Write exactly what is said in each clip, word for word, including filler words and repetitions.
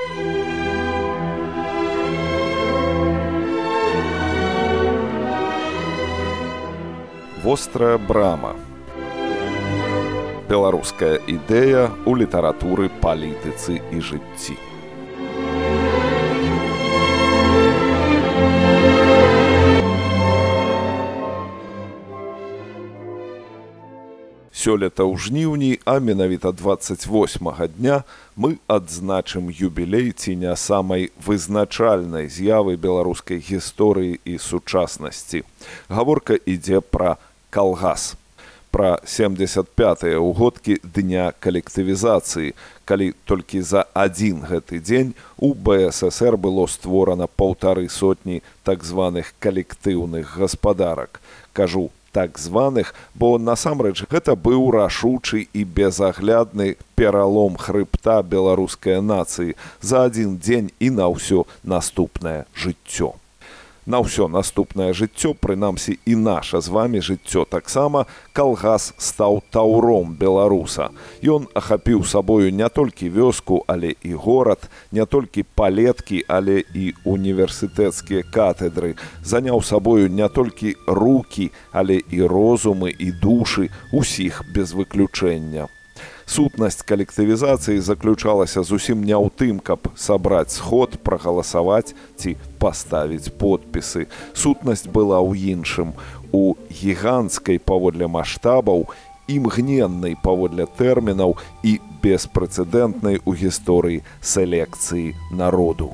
Вострая брама. Беларуская ідэя ў літаратуры, палітыцы і жыцці. Сёлета ў жніўні, а менавіта дваццаць восьмага дня мы адзначым юбілей ці не самай вызначальнай з'явы беларускай гісторыі і сучаснасці. Гаворка ідзе пра калгас. Пра семдзесят пятыя ўгодкі дня калектывізацыі, калі толькі за адзін гэты дзень у бэ эс эс эр было створана паўтары сотні так званых калектыўных гаспадарак. Кажу так званых, бо насамрэч гэта быў рашучы і безаглядны пералом хрыбта беларускай нацыі за адзін дзень і на ўсё наступнае жыццё. На ўсё наступнае жыццё, прынамсі і наша з вамі жыццё таксама, калгас стаў таўром беларуса. Ён ахапіў сабою не толькі вёску, але і горад, не толькі палеткі, але і універсітэцкія катедры. Заняў сабою не толькі рукі, але і розумы, і душы, усіх без выключэння. Сутнасць калектывізацыі заключалася зусім не ў тым, каб сабраць сход, прагаласаваць ці паставіць подпісы. Сутнасць была ў іншым, у гіганцкай паводле маштабаў, імгненнай паводле тэрмінаў і беспрэцэдэнтнай у гісторыі селекцыі народу.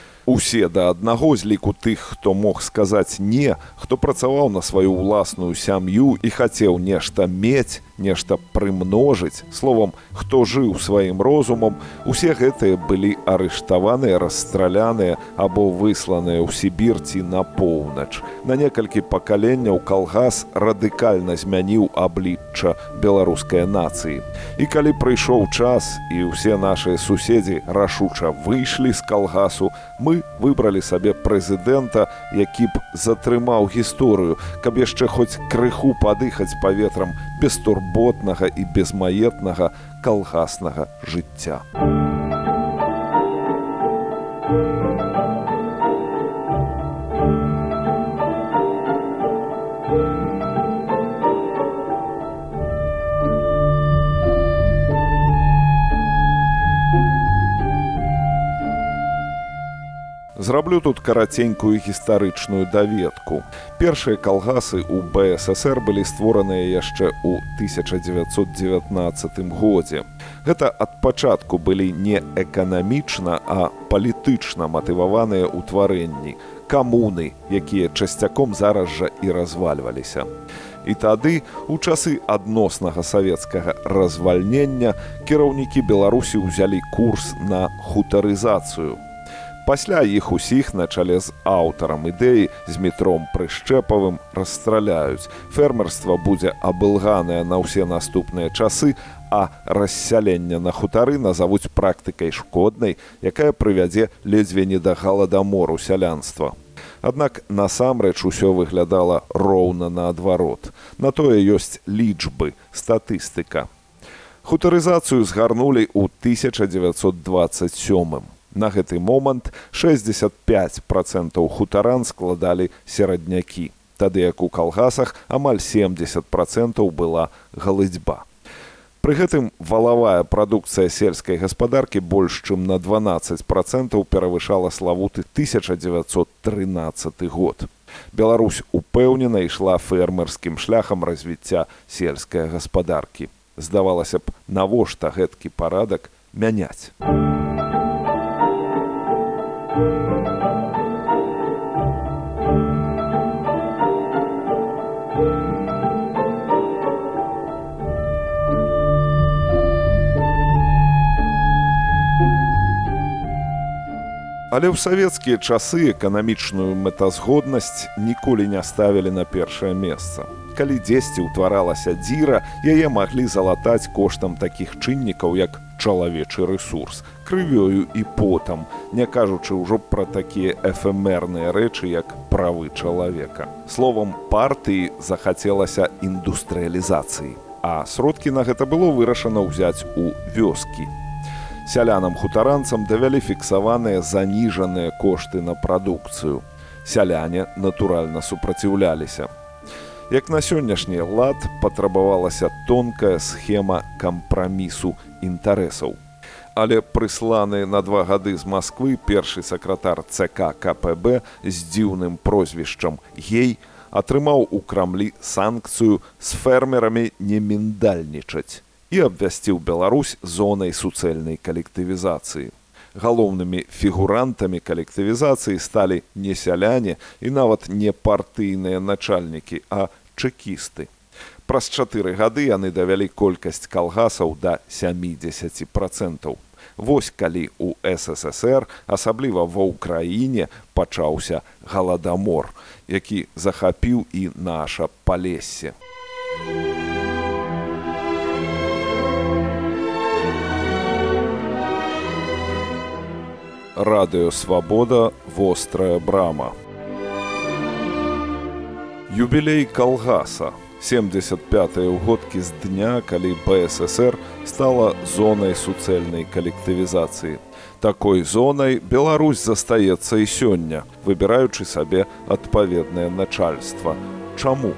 Усе да аднаго з ліку тых, хто мог сказаць «не», хто працаваў на сваю ўласную сям'ю і хацеў нешта мець, нешта прымножыць, словам, хто жыў сваім розумам, усе гэтыя былі арыштаваныя, расстраляныя або высланыя ў Сібір ці на поўнач. На некалькі пакаленняў калгас радыкальна змяніў аблічча беларускай нацыі. І калі прыйшоў час і ўсе нашыя суседзі рашуча выйшлі з калгасу, мы выбралі сабе прэзідэнта, які б затрымаў гісторыю, каб яшчэ хоць крыху падыхаць паветрам бестурботнага і безмаетнага калгаснага жыцця. Зраблю тут караценькую гістарычную даведку. Першыя калгасы ў бэ эс эс эр былі створаныя яшчэ ў тысяча дзевяцьсот дзевятнаццатым годзе. Гэта ад пачатку былі не эканамічна, а палітычна матываваныя ўтварэнні, камуны, якія часцяком зараз жа і развальваліся. І тады, у часы адноснага савецкага развальнення, кіраўнікі Беларусі ўзялі курс на хутарызацыю. Пасля іх усіх на чале з аўтарам ідэі Змітром Прышчэпавым расстраляюць. Фермерства будзе абылганае на ўсе наступныя часы, а рассяленне на хутары назавуць практыкай шкоднай, якая прывядзе ледзьве не да галадамору сялянства. Аднак насамрэч усё выглядала роўна наадварот. На тое ёсць лічбы, статыстыка. Хутарызацыю згарнулі ў тысяча дзевяцьсот дваццаць сёмым. На гэты момант шэсцьдзесят пяць працэнтаў хутаран складалі сераднякі, тады як у калгасах амаль семдзесят працэнтаў была галыцьба. Пры гэтым валавая прадукцыя сельскай гаспадаркі больш чым на дванаццаць працэнтаў перавышала славуты тысяча дзевяцьсот трынаццаты год. Беларусь упэўнена ішла фермерскім шляхам развіцця сельскай гаспадаркі. Здавалася б, навошта гэткі парадак мяняць? Але ў савецкія часы эканамічную мэтазгоднасць ніколі не ставілі на першае месца. Калі дзесьці ўтваралася дзіра, яе маглі залатаць коштам такіх чыннікаў, як чалавечы рэсурс, крывёю і потам, не кажучы ўжо пра такія эфемерныя рэчы, як правы чалавека. Словам, партыі захацелася індустрыялізацыі, а сродкі на гэта было вырашана ўзяць у вёскі. Сялянам-хутаранцам давялі фіксаваныя заніжаныя кошты на прадукцыю. Сяляне, натуральна, супраціўляліся. Як на сённяшні лад патрабавалася тонкая схема кампрамісу інтарэсаў. Але прысланы на два гады з Масквы першы сакратар ЦК КПБ з дзіўным прозвішчам «Гей» атрымаў у Крамлі санкцыю з фермерамі не міндальнічаць і абвясціў Беларусь зонай суцэльнай калектывізацыі. Галоўнымі фігурантамі калектывізацыі сталі не сяляне і нават не партыйныя начальнікі, а чэкісты. Праз чатыры гады яны давялі колькасць калгасаў да сямідзесяці працэнтаў. Вось калі ў СССР, асабліва ва ўкраіне, пачаўся галадамор, які захапіў і наша Палессе. Радыё Свабода, вострая брама. Юбілей калгаса. семьдесят пятыя ўгодкі з дня, калі БССР стала зонай суцэльнай калектывізацыі. Такой зонай Беларусь застаецца і сёння, выбіраючы сабе адпаведнае начальства. Чаму?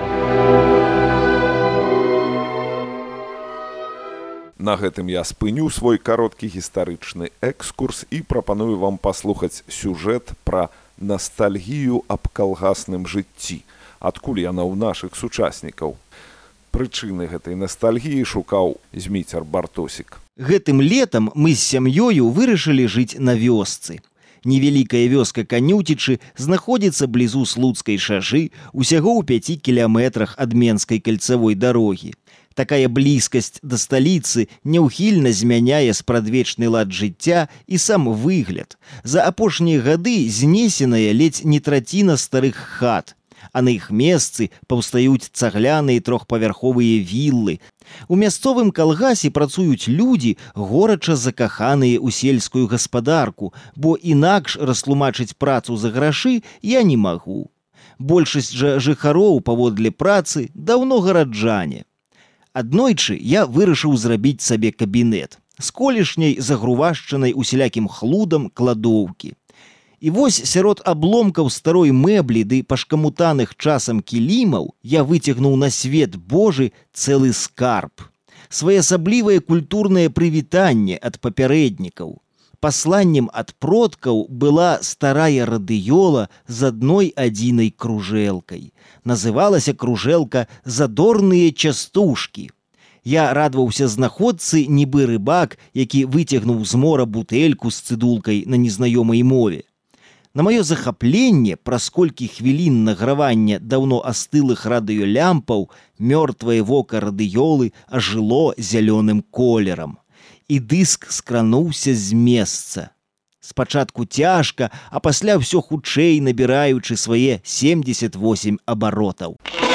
На гэтым я спыню свой кароткі гістарычны экскурс і прапаную вам паслухаць сюжэт пра ностальгію аб калгасным жыцці, адкуль яна ў нашых сучаснікаў. Прычыны гэтай ностальгіі шукаў Зміцер Бартосік. Гэтым летам мы з сям'ёю вырашылі жыць на вёсцы. Невялікая вёска Канюцічы знаходзіцца блізу Слуцкай шажы, усяго ў пяці кіляметрах ад Менскай кальцавой дарогі. Такая блізкасць да сталіцы няўхільна змяняе спрадвечны лад жыцця і сам выгляд. За апошнія гады знесеная ледзь не траціна старых хат, а на іх месцы паўстаюць цагляныя трохпавярховыя віллы. У мясцовым калгасе працуюць людзі, горача закаханыя ў сельскую гаспадарку, бо інакш растлумачыць працу за грашы я не магу. Большасць жа жыхароў паводле працы даўно гараджане. Аднойчы я вырашыў зрабіць сабе кабінет з колішняй загрувашчанай усялякім хлудам кладоўкі. І вось сярод абломкаў старой мэблі ды пашкамутаных часам кілімаў я выцягнуў на свет Божы цэлы скарб. Своеасаблівае культурнае прывітанне ад папярэднікаў. Пасланнем ад продкаў была старая радыёла з адной адзінай кружэлкай. Называлася кружэлка «Задорныя частушкі». Я радаваўся знаходцы, нібы рыбак, які выцягнуў з мора бутэльку з цыдулкай на незнаёмай мове. На маё захапленне, праз колькі хвілін награвання даўно астылых радыёлямпаў, мёртвае вока радыёлы ажыло зялёным колерам. І дыск скрануўся з месца. Спачатку цяжка, а пасля ўсё хутчэй набіраючы свае семьдесят восемь абаротаў.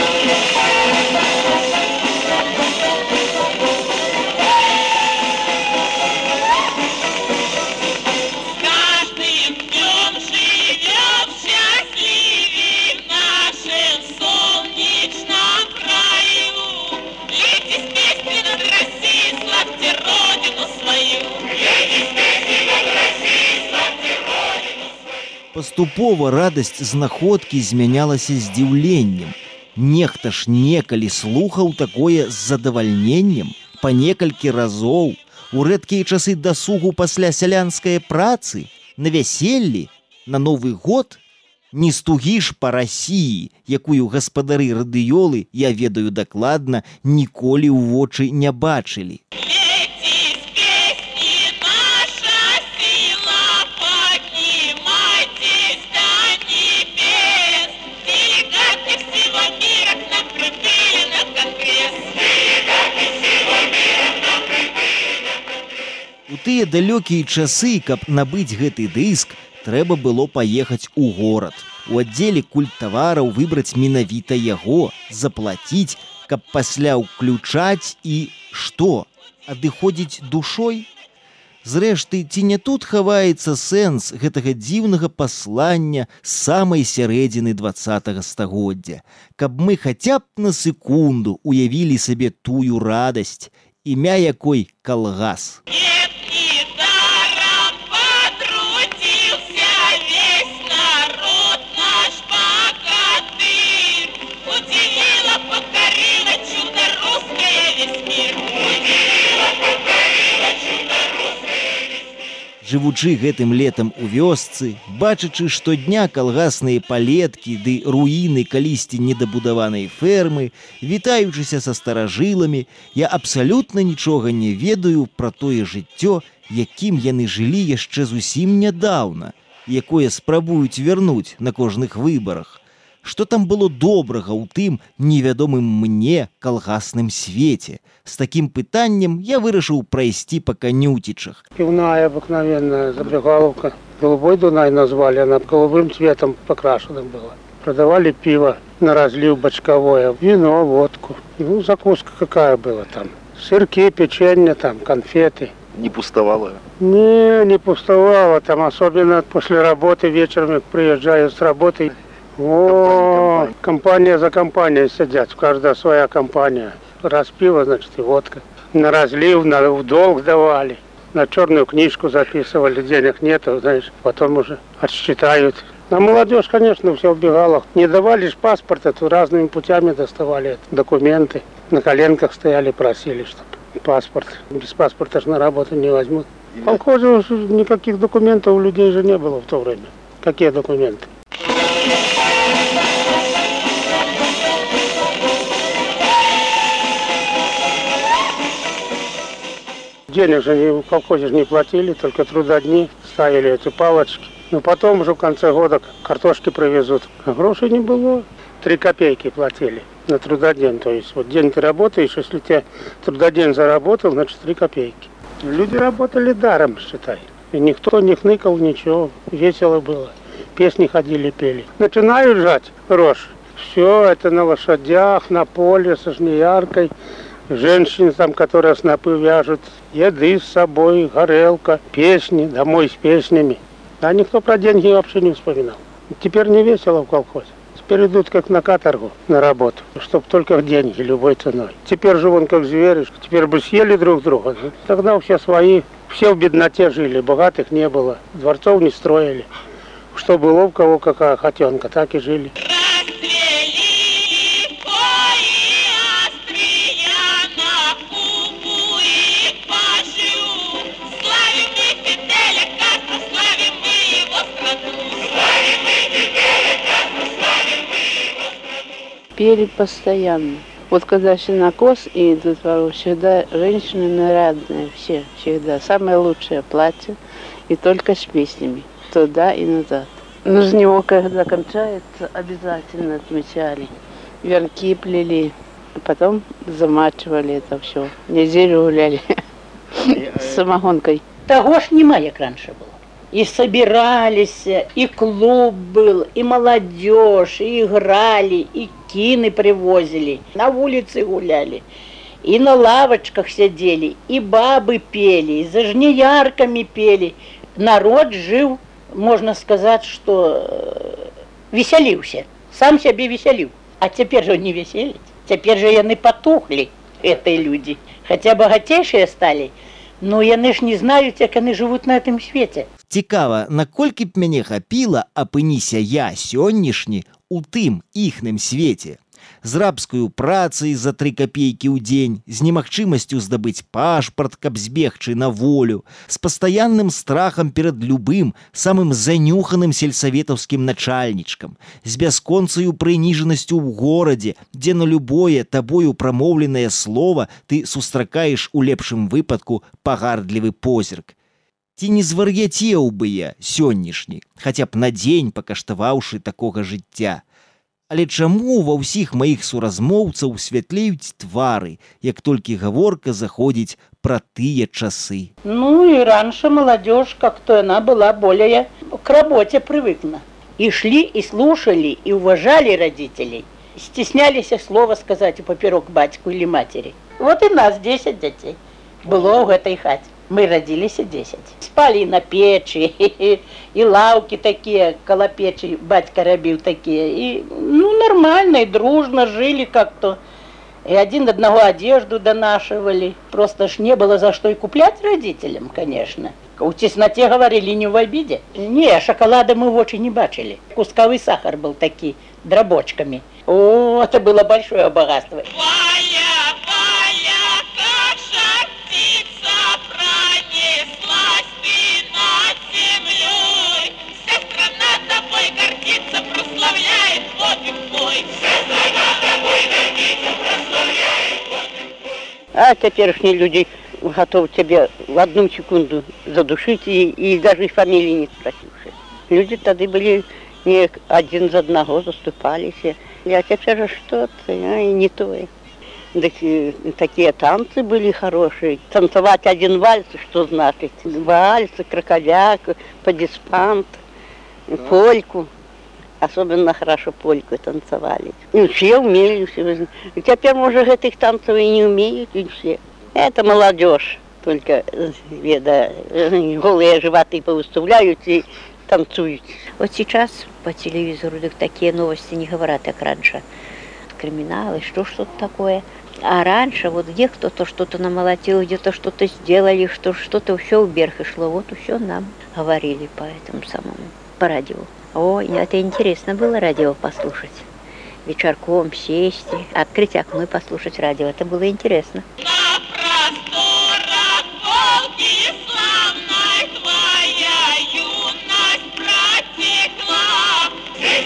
Паступова радасць знаходкі змянялася здзіўленнем. Нехта ж некалі слухаў такое з задавальненнем, па некалькі разоў, у рэдкія часы дасугу пасля сялянскай працы, на вяселлі, на Новы год. Не стугіш па Расіі, якую гаспадары радыёлы, я ведаю дакладна, ніколі ў вочы не бачылі. У тыя далёкія часы, каб набыць гэты дыск, трэба было паехаць у горад. У аддзеле культтавараў выбраць менавіта яго, заплаціць, каб пасля ўключаць і што? Адыходзіць душой? Зрэшты, ці не тут хаваецца сэнс гэтага дзіўнага паслання з самай сярэдзіны дваццатага стагоддзя, каб мы хаця б на секунду уявілі сабе тую радасць, імя якой калгас. Жывучы гэтым летам у вёсцы, бачачы штодня калгасныя палеткі ды руіны калісьці недабудаванай фермы, вітаючыся са старажыламі, я абсалютна нічога не ведаю пра тое жыццё, якім яны жылі яшчэ зусім нядаўна, якое спрабуюць вярнуць на кожных выбарах. Што там было добрага ў тым невядомым мне калгасным свеце? С таким пытаннем я вырашыў прайсці па Канютичах. Пивная обыкновенная забегаловка. Голубой Дунай назвали, она голубым цветом покрашена была. Продавали пиво на разлив бочковое, вино, водку. Ну, закуска какая была там. Сырки, печенье, там, конфеты. Не пустовало? Не, не пустовало. Там особенно после работы вечером приезжаю с работы. О, компания, компания за компанией сидят, каждая своя компания. Раз пиво, значит, и водка. На разлив, на в долг давали. На черную книжку записывали, денег нету, знаешь, потом уже отсчитают. На молодежь, конечно, все убегало. Не давали ж паспорта, то разными путями доставали документы. На коленках стояли, просили, чтобы паспорт. Без паспорта ж на работу не возьмут. В колхозе никаких документов у людей же не было в то время. Какие документы? Денег же в колхозе не платили, только трудодни, ставили эти палочки. Но потом уже в конце года картошки привезут. А грошей не было. Три копейки платили на трудодень. То есть вот день ты работаешь, если тебе трудодень заработал, значит три копейки. Люди работали даром, считай. И никто не хныкал, ничего. Весело было. Песни ходили, пели. Начинают жать рожь. Все это на лошадях, на поле, со жнеяркой. Женщины там, которые снопы вяжут, еды с собой, горелка, песни, домой с песнями. А никто про деньги вообще не вспоминал. Теперь не весело в колхозе. Теперь идут как на каторгу, на работу, чтобы только деньги любой ценой. Теперь же вон как звери, теперь бы съели друг друга. Тогда все свои, все в бедноте жили, богатых не было, дворцов не строили. Что было у кого какая хотенка, так и жили. Пели постоянно. Вот когда сенокос и детвору, всегда женщины нарядные, все, всегда. Самое лучшее платье и только с песнями. Туда и назад. Но с него, когда кончается, обязательно отмечали. Венки плели, а потом замачивали это все. Неделю гуляли с самогонкой. Того ж немає, як раніше було. И собирались, и клуб был, и молодежь, и играли, и кины привозили, на улице гуляли, и на лавочках сидели, и бабы пели, и за жнеярками пели. Народ жил, можно сказать, что веселился, сам себе веселил. А теперь же не веселить, теперь же яны потухли, эти люди. Хотя богатейшие стали, но яны ж не знают, как они живут на этом свете. Цікава, наколькі б мяне хапіла, апыніся я сённяшні у тым іхным свеце. З рабскаю працай за тры капейкі ў дзень, з немагчымасцю здабыць пашпарт, каб збегчы на волю, з пастаянным страхам перад любым, самым занюханым сельсаветаўскім начальнічкам, з бясконцаю прыніжанасцю ў горадзе, дзе на любое табою прамоўленае слова ты сустракаеш у лепшым выпадку пагардлівы позірк. Ці не звар'яцеў бы я сённяшні, хаця б на дзень пакаштаваўшы такога жыцця. Але чаму ва ўсіх маіх суразмоўцаў святлеюць твары, як толькі гаворка заходзіць пра тыя часы? Ну и раньше молодежь как-то она была более к работе привыкла. И шли, и слушали, и уважали родителей. Стеснялись слова сказать поперек батьку или матери. Вот и нас десять детей было в этой хате. Мы родились десять. Спали на печи, и лавки такие, коло печи батька робил такие. И, ну, нормально, и дружно жили как-то. И один одного одежду донашивали. Просто ж не было за что и куплять родителям, конечно. У тесноте говорили не в обиде. Не, шоколада мы в очи не бачили. Кусковый сахар был такие, дробочками. О, это было большое богатство. Валя, как жар птица пронеслась ты на А теперешние люди готовы тебе в одну секунду задушить и, и даже фамилии не спросивши. Люди тогда были не один за одного заступались. А теперь что-то, а, и не то. Такие, такие танцы были хорошие. Танцевать один вальс, что значит? Вальс, крокодяк, падиспант, польку. Особенно хорошо польку танцевали. И все умели. Все. И теперь, может, этих танцев и не умеют, и все. Это молодежь. Только, веда, голые животы повыставляют и танцуют. Вот сейчас по телевизору так такие новости не говорят, как раньше. Криминалы, что что-то такое. А раньше вот где кто-то что-то намолотил, где-то что-то сделали, что что-то все вверх и шло. Вот все нам говорили по этому самому, по радио. Ой, это интересно было радио послушать. Вечерком сесть, открыть окно и послушать радио. Это было интересно. На просторах Волги славной твоя юность протекла.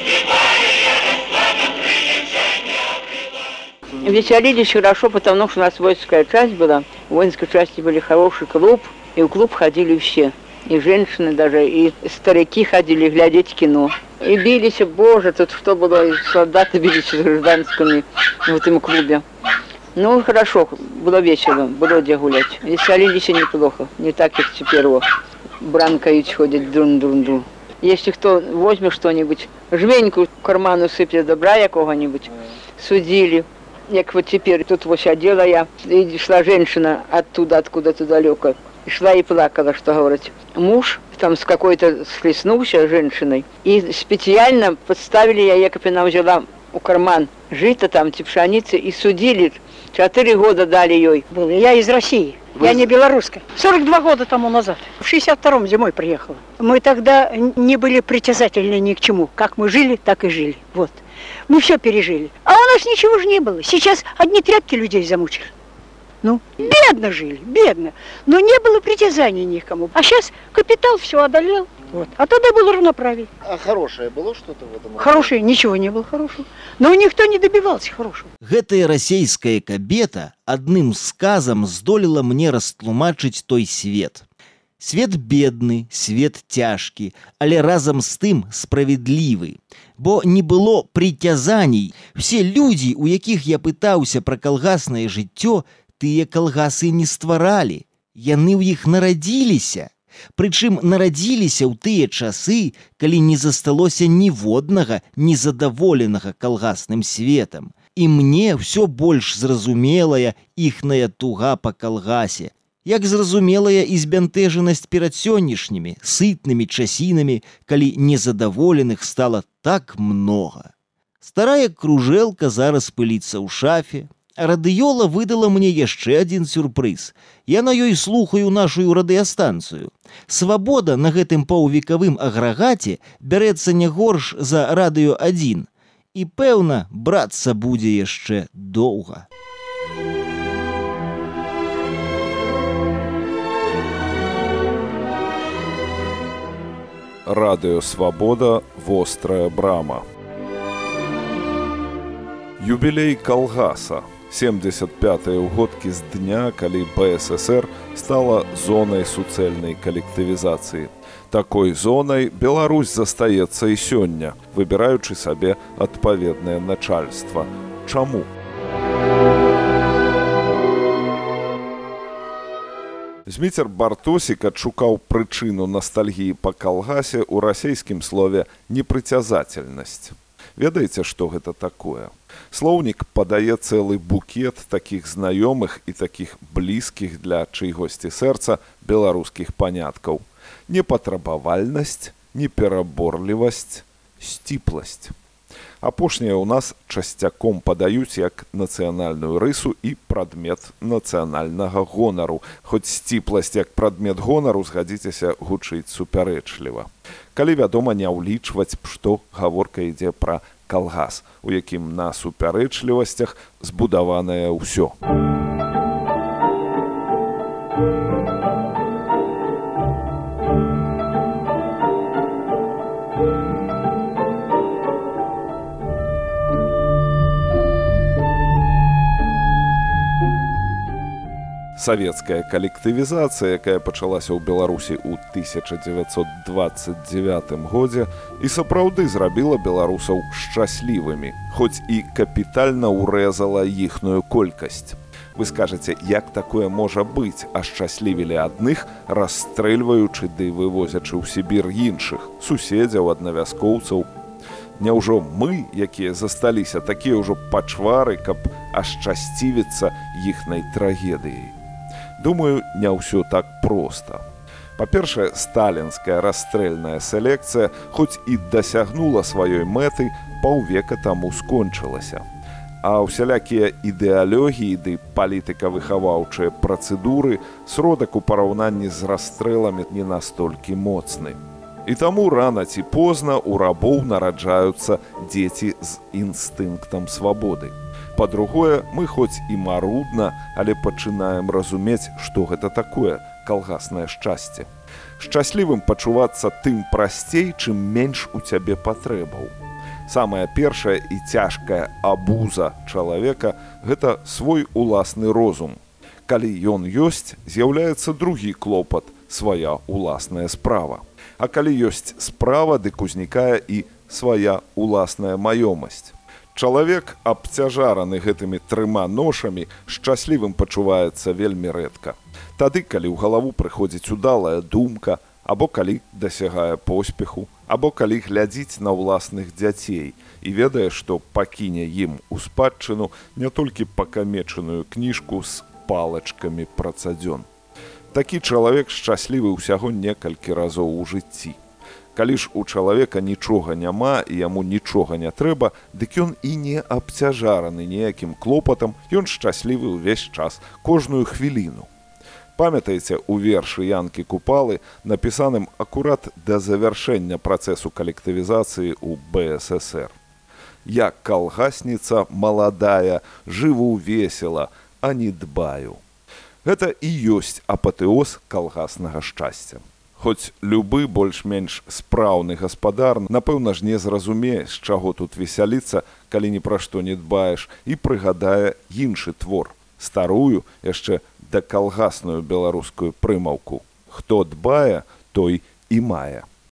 Веселились хорошо, потому что у нас воинская часть была. В воинской части были хороший клуб, и в клуб ходили все. И женщины даже, и старики ходили глядеть кино. И бились, боже, тут что было, и солдаты бились с гражданскими в этом клубе. Ну, хорошо, было весело, было где гулять. Веселились неплохо, не так, как теперь, о, бранкают, ходят друн-друн-друн. Если кто возьмет что-нибудь, жменьку в карману сыплет добра якого-нибудь, судили. Як вот теперь, тут вот одела я, и шла женщина оттуда, откуда-то далеко. И шла и плакала, что говорить. Муж там с какой-то схлестнулся женщиной. И специально подставили я, якобы она взяла у карман жито там, пшеницы, и судили. Четыре года дали ей. Я из России. Вы... Я не белорусская. сорок два года тому назад. В шестьдесят втором зимой приехала. Мы тогда не были притязательны ни к чему. Как мы жили, так и жили. Вот. Мы все пережили. А у нас ничего же не было. Сейчас одни тряпки людей замучили. Ну, бедно жили, бедно. Но не было притязаний никому. А сейчас капитал все одолел. Вот. А тогда было равноправие. А хорошее было что-то в этом? Хорошее, ничего не было хорошего. Но никто не добивался хорошего. Гэтая расейская кабета адным сказам здолела мне растлумачыць той свет. Свет бедны, свет цяжкі, але разам з тым справядлівы. Бо не было прыцязаній. Все людзі, у якіх я пытаўся пра калгаснае жыццё, тыя калгасы не стваралі. Яны ў іх нарадзіліся. Прычым нарадзіліся ў тыя часы, калі не засталося ніводнага незадаволенага калгасным светам. І мне ўсё больш зразумелая іхная туга па калгасе, як зразумелая і збянтэжанасць перад сённяшнімі сытнымі часінамі, калі незадаволеных стала так многа. Старая кружэлка зараз пыліцца ў шафе, а радыёла выдала мне яшчэ адзін сюрпрыз. Я на ёй слухаю нашую радыёстанцыю. Свабода на гэтым паўвекавым аграгаце бярэцца не горш за радыё адзін. І, пэўна, брацца будзе яшчэ доўга. Радыё Свабода, вострая брама. Юбілей калгаса. семьдесят пятыя ўгодкі з дня, калі БССР стала зонай суцэльнай калектывізацыі. Такой зонай Беларусь застаецца і сёння, выбіраючы сабе адпаведнае начальства. Чаму? Зміцер Бартосік адшукаў прычыну настальгіі па калгасе ў расейскім слове непрыцязательнасць. Ведаеце, што гэта такое? Слоўнік падае цэлы букет такіх знаёмых і такіх блізкіх для чыйгосьці сэрца беларускіх паняткаў. Непатрабавальнасць, непераборлівасць, сціпласць. Апошнія ў нас часцяком падаюць як нацыянальную рысу і прадмет нацыянальнага гонару. Хоць сціпласць як прадмет гонару, згадзіцеся, гучыць супярэчліва. Калі, вядома, не ўлічваць, што гаворка ідзе пра калгас, у якім на супярэчлівасцях збудаванае ўсё. Савецкая калектывізацыя, якая пачалася ў Беларусі ў тысяча дзевяцьсот дваццаць дзевятым годзе, і сапраўды зрабіла беларусаў шчаслівымі, хоць і капітальна ўрэзала іхную колькасць. Вы скажаце, як такое можа быць, ашчаслівілі адных, расстрэльваючы ды вывозячы ў Сібір іншых, суседзяў, аднавяскоўцаў. Няўжо мы, якія засталіся, такія ўжо пачвары, каб ашчасцівіцца іхнай трагедыяй? Думаю, не ўсё так проста. Па-першае, сталінская расстрэльная селекцыя, хоць і дасягнула сваёй мэты, паўвека таму скончылася. А ўсялякія ідэалогіі ды палітыка-выхаваўчыя працэдуры сродак у параўнанні з расстрэламі не настолькі моцны. І таму рана ці позна у рабоў нараджаюцца дзеці з інстынктам свабоды. Па-другое, мы хоць і марудна, але пачынаем разумець, што гэта такое калгаснае шчасце. Шчаслівым пачувацца тым прасцей, чым менш у цябе патрэбаў. Самая першая і цяжкая абуза чалавека – гэта свой уласны розум. Калі ён ёсць, з'яўляецца другі клопат – свая уласная справа. А калі ёсць справа, дык узнікае і свая уласная маёмасць. Чалавек, абцяжараны гэтымі трыма ношамі, шчаслівым пачуваецца вельмі рэдка. Тады, калі ў галаву прыходзіць удалая думка, або калі дасягае поспеху, або калі глядзіць на ўласных дзяцей і ведае, што пакіне ім у спадчыну не толькі пакамечаную кніжку з палачкамі працадзён. Такі чалавек шчаслівы ўсяго некалькі разоў у жыцці. Калі ж у чалавека нічога няма і яму нічога не трэба, дык ён і не абцяжараны ніякім клопатам, ён шчаслівы ўвесь час, кожную хвіліну. Памятаеце у вершы Янкі Купалы, напісаным акурат да завяршэння працэсу калектывізацыі ў бэ эс эсэр. «Я калгасніца маладая, жыву весела, а не дбаю». Гэта і ёсць апатэоз калгаснага шчасця. Хоць любы больш-менш спраўны гаспадар, напэўна ж не зразумее, з чаго тут весяліцца, калі ні пра што не дбаеш, і прыгадае іншы твор, старую, яшчэ дакалгасную беларускую прымаўку. Хто дбае, той і мае.